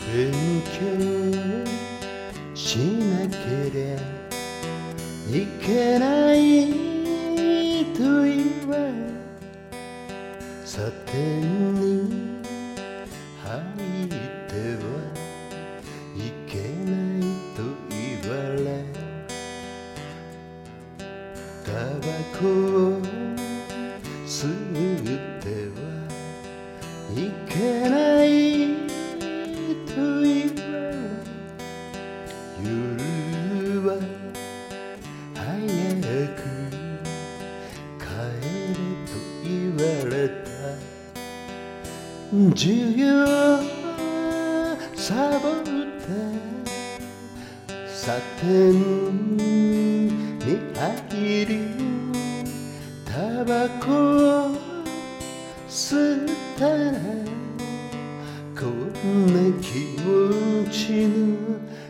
勉強しなけりゃいけないと言わサテンに入ってはいけないと言われタバコを吸ってはいけないと言われ夜は早く帰れと言われた授業サボってサテンに入りタバコを吸ったらこんな気持ちの